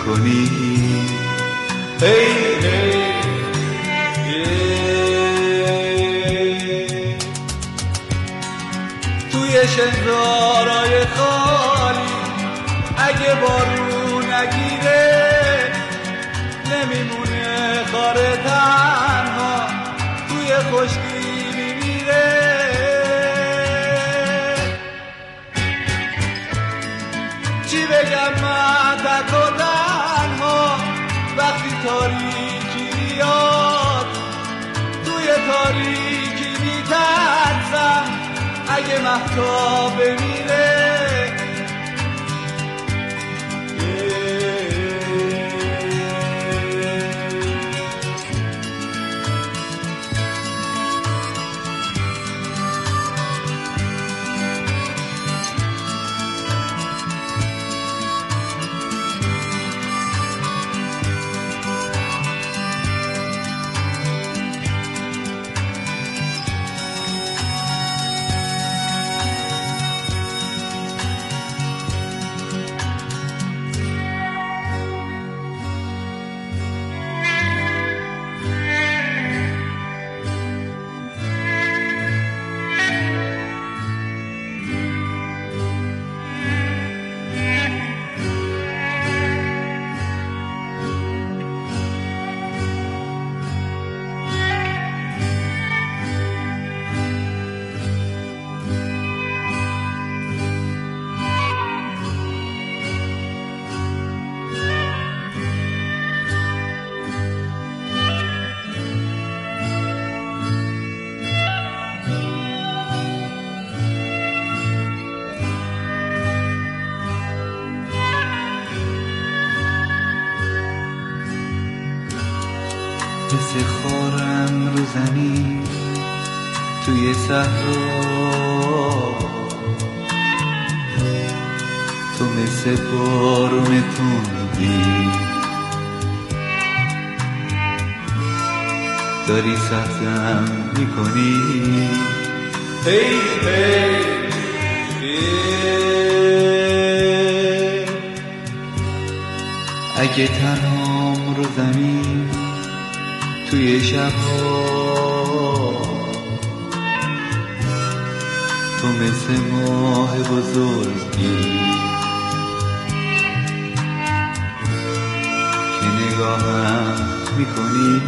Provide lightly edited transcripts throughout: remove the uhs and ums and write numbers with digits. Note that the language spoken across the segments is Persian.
میکنی. توی شنزارای خالی اگه بارون نگیره نمیمونه خاره تنها توی خشکی میمیره. چی بگم من تک و تنها وقتی تاریکی میاد توی تاریکی میترسم اگه مهتاب بمیره. مثل خارم رو زمین توی صحرا، تو مثل بارون تندی داری سبزم میکنی. اگه تنهام رو زمین توی شبها تو مثل ماه بزرگی که نگاهم میکنی.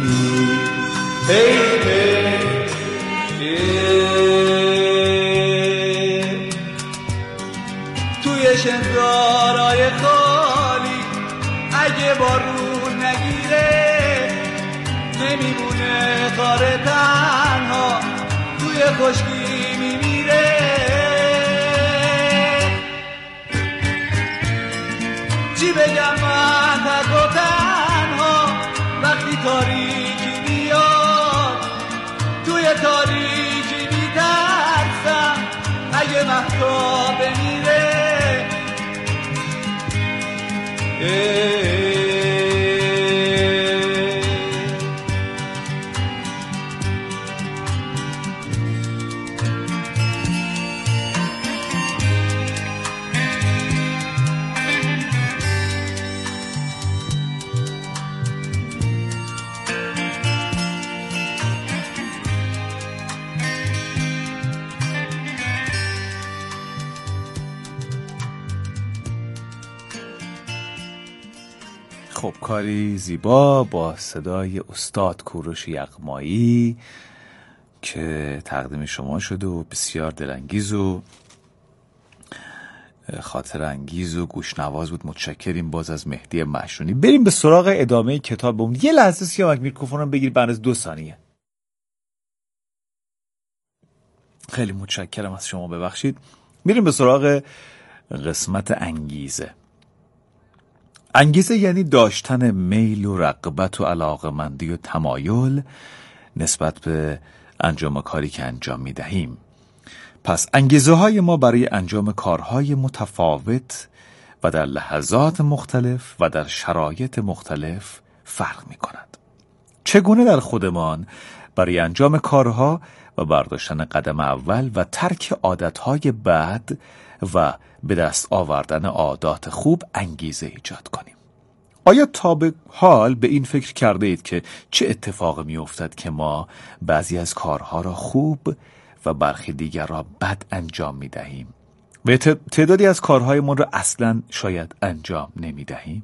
توی شنزارای خالی اگه بارون نگیره نمیمونه خاره تنها توی خشکی میمیره. چی بگم من تک و تنها وقتی تاریکی میاد توی تاریکی میترسم اگه مهتاب بمیره. خب کاری زیبا با صدای استاد کوروش یغمایی که تقدیم شما شده و بسیار دلانگیز و خاطر انگیز و گوشنواز بود. متشکریم باز از مهدی مشونی. بریم به سراغ ادامه کتابمون. یه لحظه سیامک میکروفونم بگیر بعد از 2 ثانیه. خیلی متشکرم از شما، ببخشید. میریم به سراغ قسمت انگیزه. انگیزه یعنی داشتن میل و رغبت و علاقه‌مندی و تمایل نسبت به انجام کاری که انجام میدهیم. پس انگیزه های ما برای انجام کارهای متفاوت و در لحظات مختلف و در شرایط مختلف فرق می کند. چگونه در خودمان برای انجام کارها و برداشتن قدم اول و ترک عادتهای بد و به دست آوردن عادات خوب انگیزه ایجاد کنیم. آیا تا به حال به این فکر کرده اید که چه اتفاقی می افتد که ما بعضی از کارها را خوب و برخی دیگر را بد انجام می دهیم و تعدادی از کارهایمان را اصلا شاید انجام نمی دهیم؟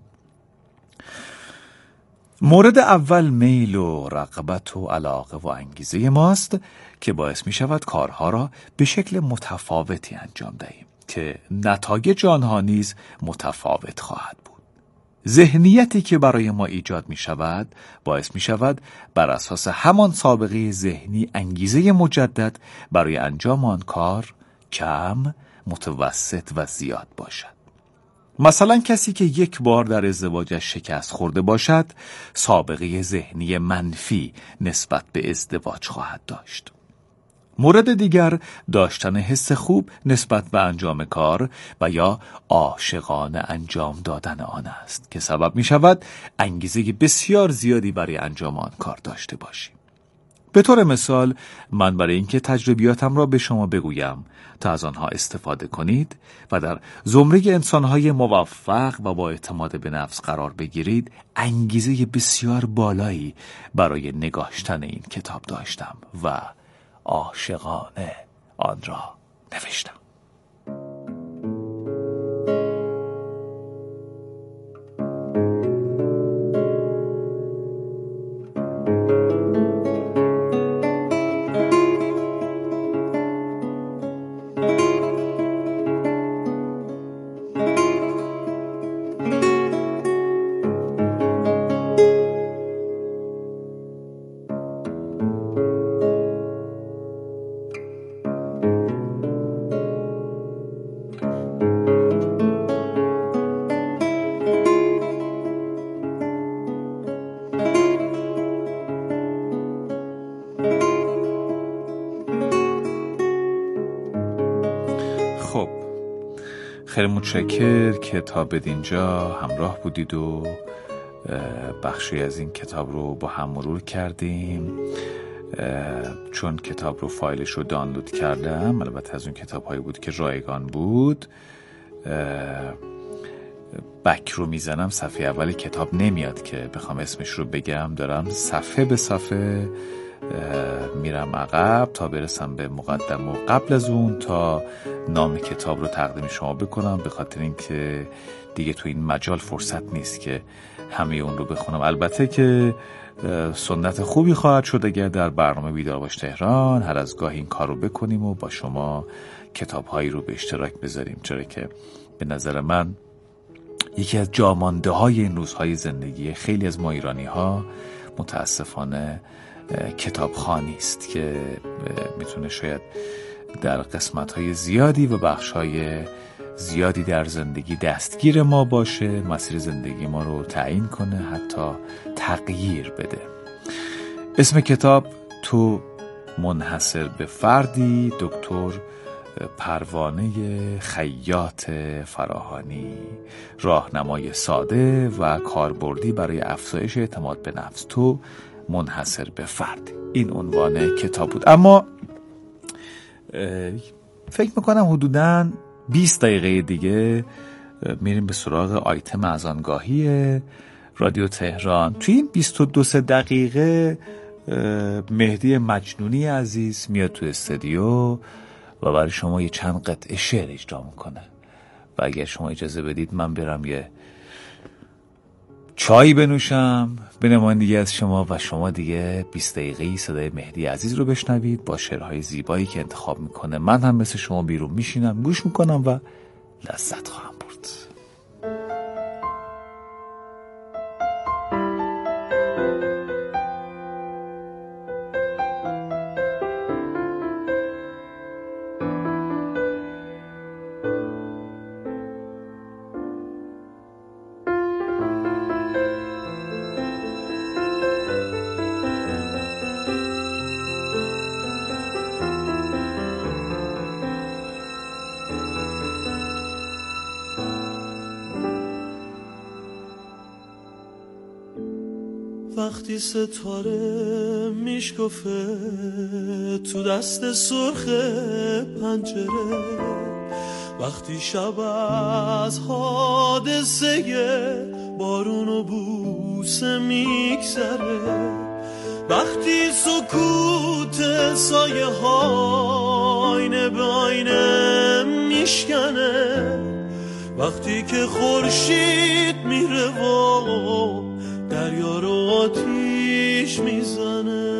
مورد اول میل و رغبت و علاقه و انگیزه ماست که باعث می شود کارها را به شکل متفاوتی انجام دهیم که نتایج آنها نیز متفاوت خواهد بود. ذهنیتی که برای ما ایجاد می شود باعث می شود بر اساس همان سابقه ذهنی انگیزه مجدد برای انجام آن کار کم، متوسط و زیاد باشد. مثلا کسی که یک بار در ازدواجش شکست خورده باشد سابقه ذهنی منفی نسبت به ازدواج خواهد داشت. مورد دیگر داشتن حس خوب نسبت به انجام کار و یا عاشقانه انجام دادن آن است که سبب می شود انگیزه بسیار زیادی برای انجام آن کار داشته باشیم. به طور مثال من برای اینکه تجربیاتم را به شما بگویم تا از آنها استفاده کنید و در زمره انسانهای موفق و با اعتماد به نفس قرار بگیرید انگیزه بسیار بالایی برای نگاشتن این کتاب داشتم و عاشقانه آن را نوشتم. خب خیلی متشکر که تا به اینجا همراه بودید و بخشی از این کتاب رو با هم مرور کردیم. چون کتاب رو فایلش رو دانلود کردم، البته از اون کتاب هایی بود که رایگان بود، بک رو میزنم صفحه اول کتاب نمیاد که بخوام اسمش رو بگم، دارم صفحه به صفحه میرم عقب تا برسم به مقدم و قبل از اون تا نام کتاب رو تقدیم شما بکنم، به خاطر اینکه دیگه تو این مجال فرصت نیست که همه اون رو بخونم. البته که سنت خوبی خواهد شد اگر در برنامه بیدار باش تهران هر از گاهی این کار رو بکنیم و با شما کتاب هایی رو به اشتراک بذاریم، چرا که به نظر من یکی از جامانده های این روزهای زندگی خیلی از ما ایرانی ها متاسفانه کتابخوانی است که میتونه شاید در قسمت های زیادی و بخش های زیادی در زندگی دستگیر ما باشه، مسیر زندگی ما رو تعیین کنه، حتی تغییر بده. اسم کتاب تو منحصر به فردی، دکتر پروانه خیاط فراهانی، راهنمای ساده و کاربردی برای افزایش اعتماد به نفس تو منحصر به فرد، این عنوان کتاب بود. اما فکر میکنم حدوداً 20 دقیقه دیگه میریم به سراغ آیتم اذانگاهی رادیو تهران. توی این 22 دقیقه مهدی مجنونی عزیز میاد تو استودیو و برای شما یه چند قطعه شعر اجرا میکنه و اگر شما اجازه بدید من برم یه چای بنوشم به نمایندگی از شما و شما دیگه 20 دقیقه‌ای صدای مهدی عزیز رو بشنوید با شعرهای زیبایی که انتخاب میکنه. من هم مثل شما بیرون میشینم، گوش میکنم و لذت خواهم برد. وقتی ستاره میشکفه تو دست سرخ پنجره، وقتی شب از حادثه بارون و بوسه میگذره، وقتی سکوت سایه ها آینه به آینه میشکنه، وقتی که خورشید میره و دریا رو آتیش میزنه.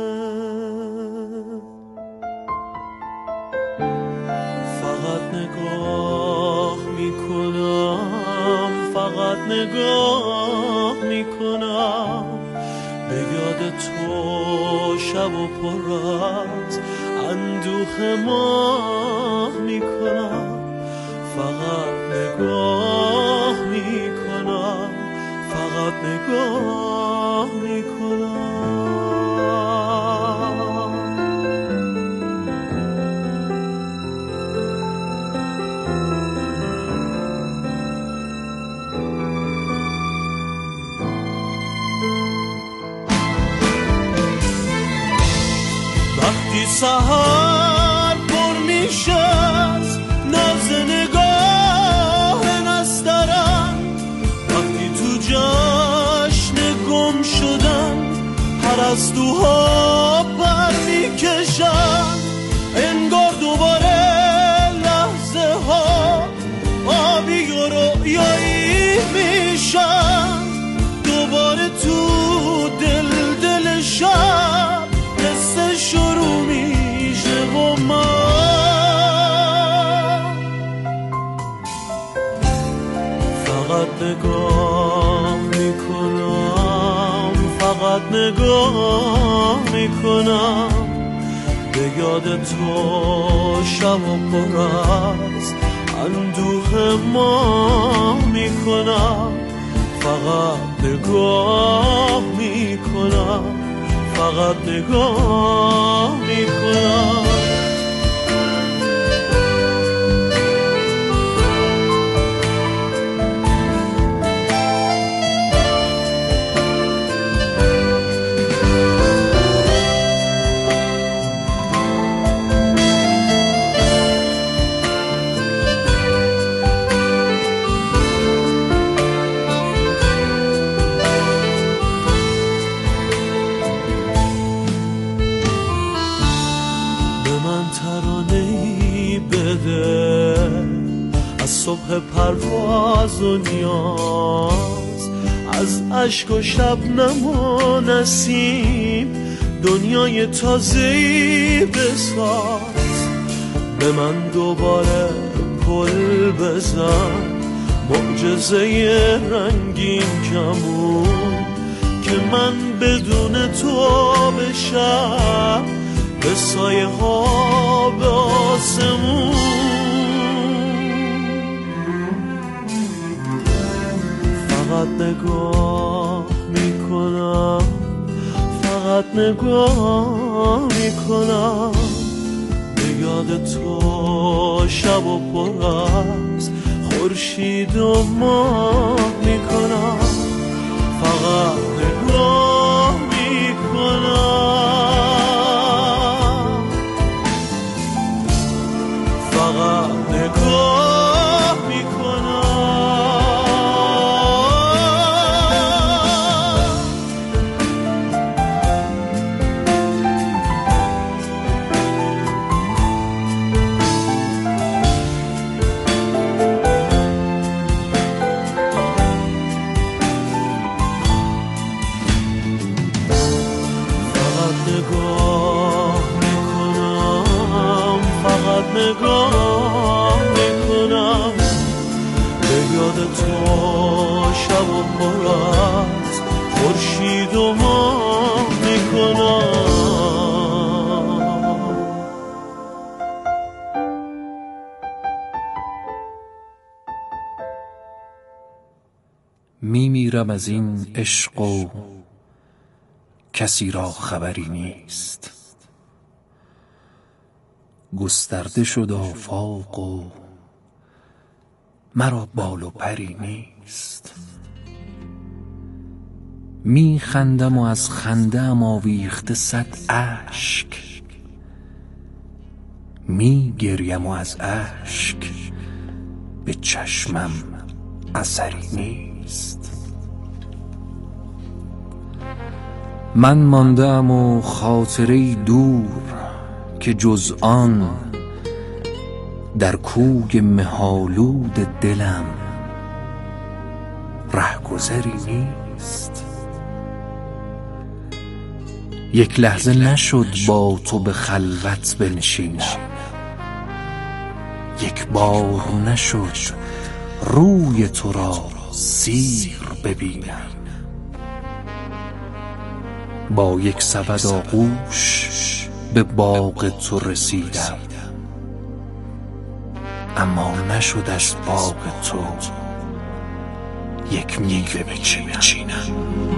فقط نگاه میکنم، فقط نگاه میکنم، به یاد تو شب و پر از اندوه ماه میکنم. فقط نگاه میکنم، فقط نگاه میکنم. وقتی سحر پر میشه از ناز نگاه نسترن، وقتی تو جشن گم شدن پرستوها پر میکشن، انگار دوباره لحظه ها آبی و رویایی میشن، دوباره تو دل شب قصه شروع میشه و من فقط نگاه میکنم، فقط نگاه میکنم، به یاد تو شب و پر از اندوه ما میکنم. فقط نگاه میکنم، فقط نگاه میکنم. از صبح پرواز و نیاز، از اشک و شبنم و نسیم، دنیای تازه‌ای بساز. به من دوباره پل بزن، معجزه رنگین کمون، که من بدون تو بشم به سایه ها به آسمون. فقط نگاه میکنم، فقط نگاه میکنم، به یاد تو شب و پر از خورشید و ماه میکنم. فقط نگاه میکنم، فقط نگاه میکنم. نگاه میکنم، به یاد تو شب و پر از خورشید و ماه میکنم. میمیرم از این عشق و کسی را خبری نیست، گسترده شد آفاق و مرا بال و پری نیست. می خندم و از خنده ام آویخته صد اشک، می گریم و از اشک به چشمم اثری نیست. من ماندم و خاطره‌ای دور که جز آن در کوی مه‌آلود دلم رهگذری نیست. یک لحظه نشد با تو به خلوت بنشینم، یک بار نشد روی تو را سیر ببینم. با یک سبد آغوش به باغ تو رسیدم، اما نشد از باغ تو یک میوه بچینم.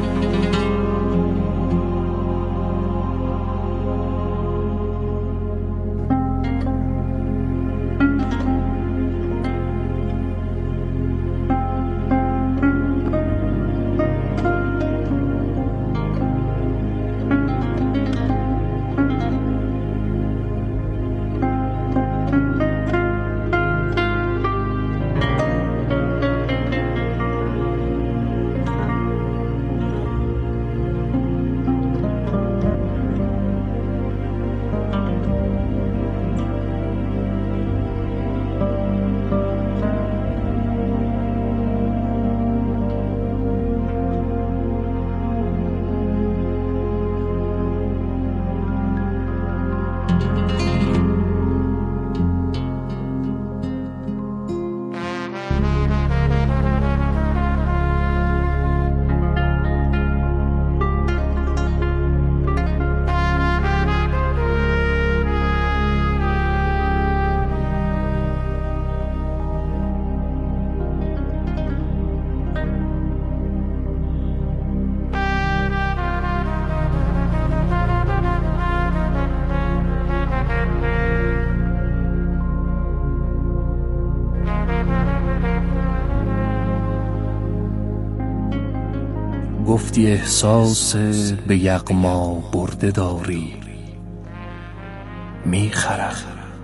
گفتی احساس به یغما برده داری، میخرم.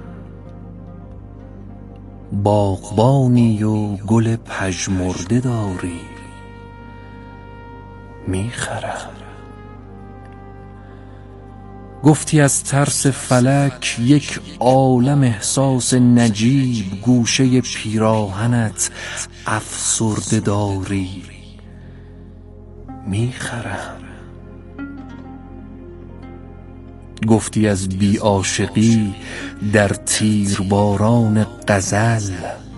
باغبانی و گل پژمرده داری، میخرم. گفتی از ترس فلک یک عالم احساس نجیب گوشه پیراهنت افسرده داری، میخرم. گفتی از بی عاشقی در تیرباران غزل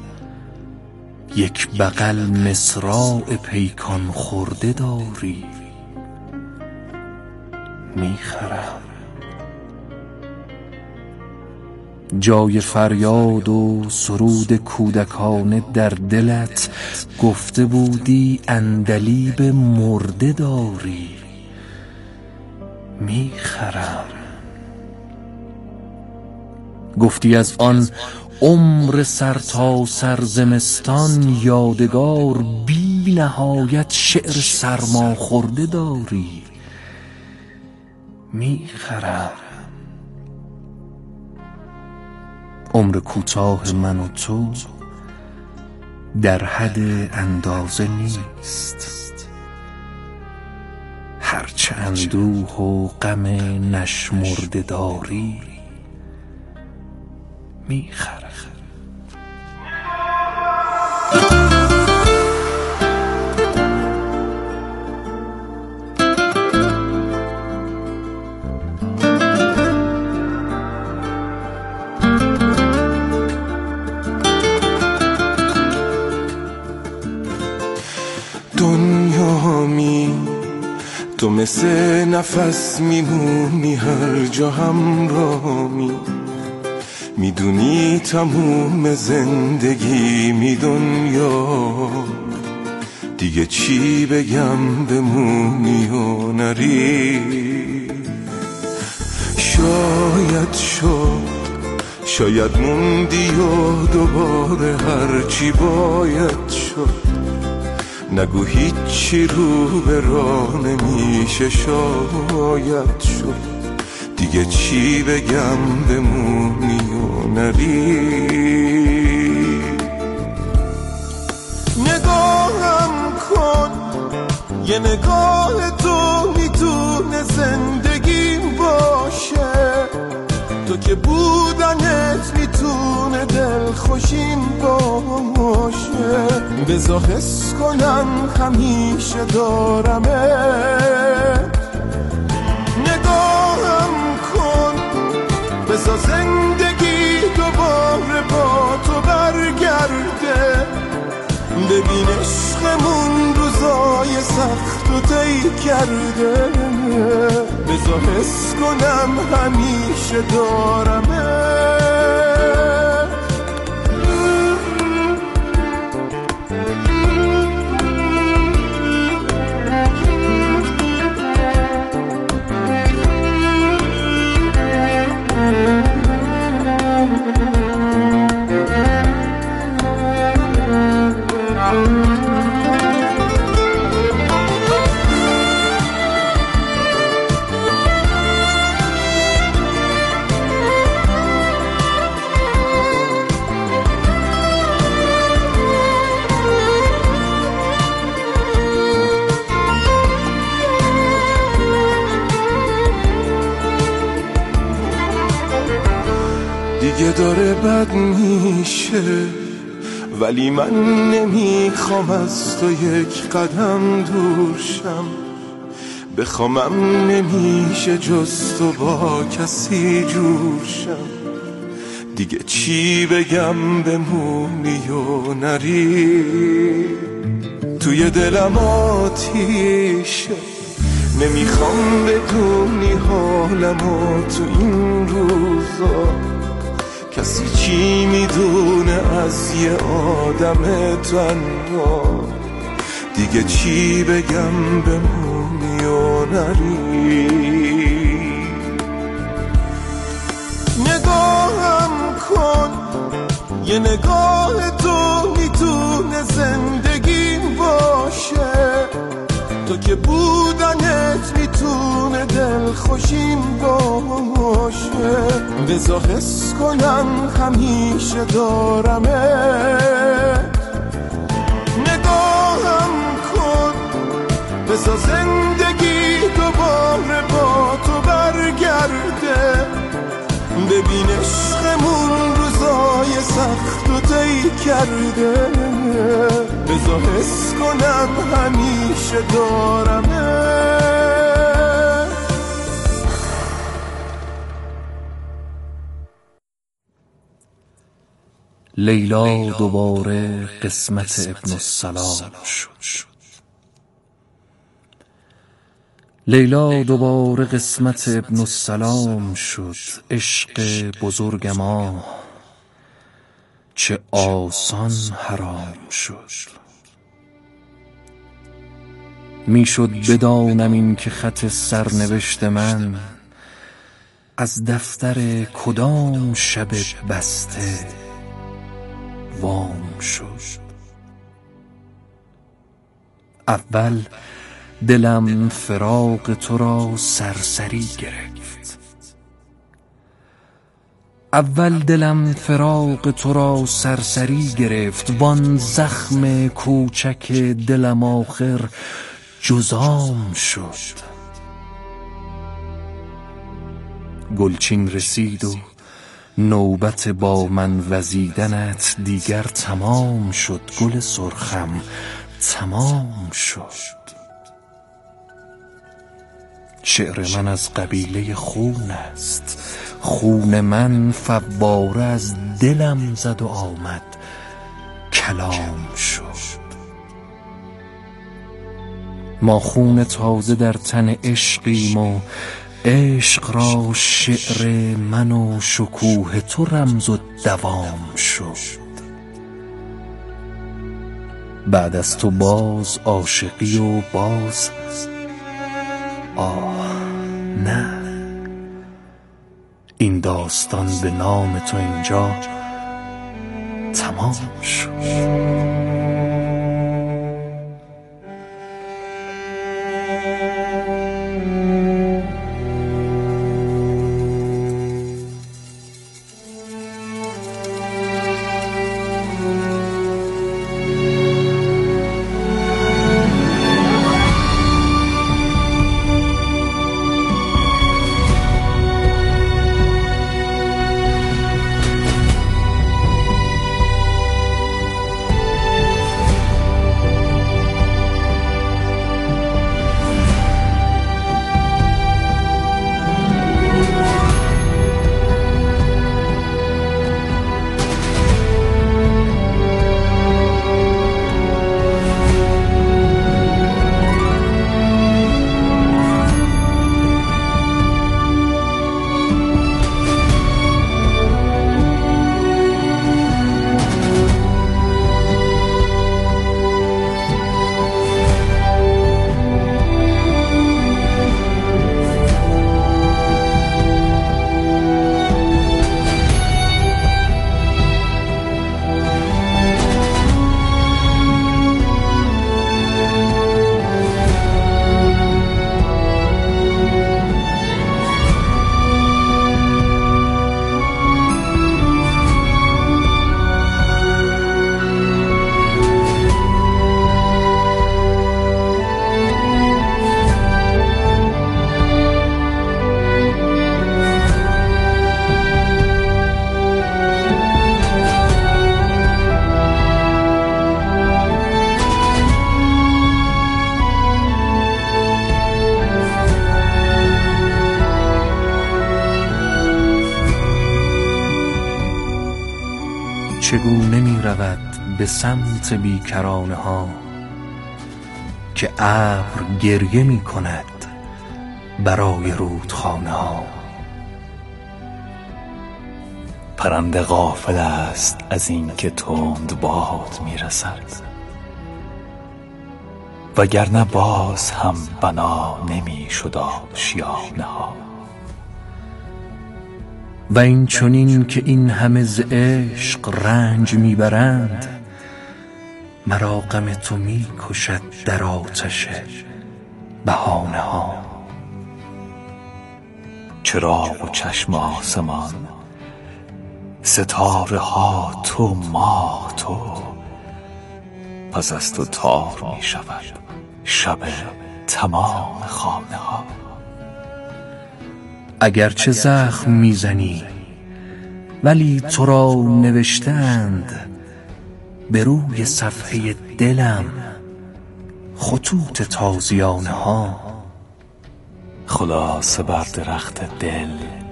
یک بغل مصراع پیکان خورده داری، میخرم. جای فریاد و سرود کودکانه در دلت گفته بودی عندلیب مرده داری، میخرم. گفتی از آن عمر سرتاسر زمستان یادگار بی نهایت شعر سرما خورده داری، میخرم. عمر کوتاه من و تو در حد اندازه نیست، هرچه اندوه و غم نشمرده داری، میخرم. دنیامی تو مثل نفس میمونی هر جا همراهمی، میدونی تموم زندگی می دنیا، دیگه چی بگم بمونی و نری. شاید موندی و دوباره هرچی باید شد، نگو هیچی رو به راه نمیشه شاید شد، دیگه چی بگم بمونی و نری. نگاهم کن، یه نگاه تو میتونه میتونه زندگیم باشه، تو که بودنت میتونه دلخوشیم باشه. بذار حس کنم همیشه دارمت، نگاهم کن، بذار زندگی دوباره با تو برگرده. ببین عشقمون روزای سخت و طی کرده، بذار حس کنم همیشه دارمت. دیگه داره بد میشه، ولی من نمیخوام از تو یک قدم دور شم. بخوامم نمیشه جز تو با کسی جور شم. دیگه چی بگم بمونی و نری، توی دلم آتیشه. نمیخوام بدونی حالمو تو این روزا، کسی چی میدونه از یه آدم تنها. دیگه چی بگم بمونی و نری. نگاهم کن، یه نگاه تو میتونه زندگیم باشه، تو که بودنت میتونه دلخوشیم باشه. بذار حس کنم همیشه دارمت، نگاهم کن، بذار زندگی دوباره با تو برگرده. ببین عشقمون روزای سخت و طی کرده، بذار حس کنم همیشه دارمت. لیلا دوباره قسمت ابن السلام شد. لیلا دوباره قسمت ابن السلام شد. عشق بزرگ ما چه آسان حرام شد. میشد بدانم این که خط سرنوشت من از دفتر کدام شب بسته وام شد. اول دلم فراق تو را سرسری گرفت، وان زخم کوچک دلم آخر جزام شد. گلچین رسید و نوبت با من وزیدنت دیگر تمام شد. گل سرخم تمام شد. شعر من از قبیله خون است، خون من فواره از دلم زد و آمد کلام شد. ما خون تازه در تن عشقیم و عشق را شعر من و شکوه تو رمز و دوام شد. بعد از تو باز عاشقی و باز نه، این داستان به نام تو اینجا تمام شد. به سمت بیکرانه ها که ابر گریه می کند برای رودخانه ها. پرنده غافل است از این که تند باد می رسد، وگرنه باز هم بنا نمی شد آشیانه ها. و این چنین که این همه ز عشق رنج میبرند، مرا غم تو می کشد در آتش بهانه ها. چراغ و چشم آسمان، ستاره ها تو، ماه تو، پس از تو تار می شود شب تمام خانه ها. اگرچه زخم میزنی ولی تو را نوشتند به روی صفحه دلم خطوط تازیانه ها. خلاصه بر درخت دل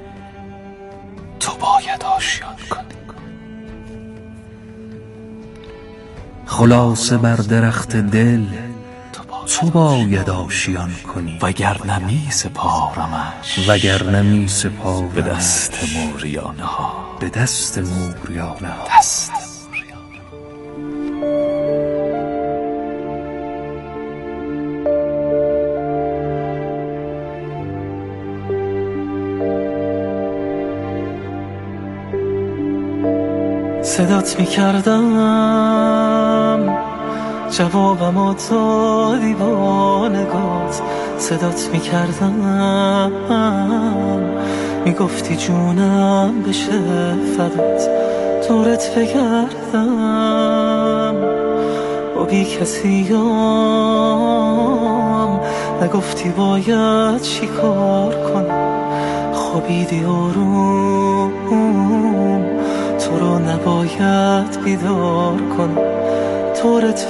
تو باید آشیان کنی، خلاصه بر درخت دل تو باید آشیان کنی، وگرنه می سپارمش به دست موریانه ها. به دست موریانه ها. صدات میکردم جوابمو دادی با نگات، صدات میکردم میگفتی جونم بشه فدات، دورت بگردم با بی کسیم، نگفتی باید چی کار کنم، خوابیدی آروم تو رو نباید بیدار کنم، دورت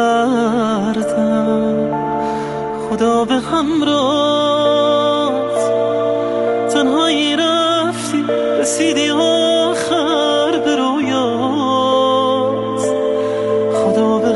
بگردم خدا به همراهت، تنهایی رفتی رسیدی آخر به رویات، خدا به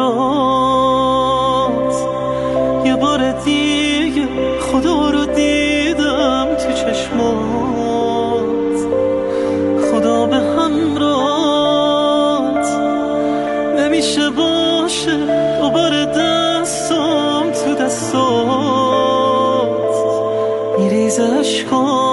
همراهت، یه بار دیگه خدا رو دیدم تو چشمات، خدا به همراهت، نمیشه باشه دوباره دستم تو دستات، میریزه اشکام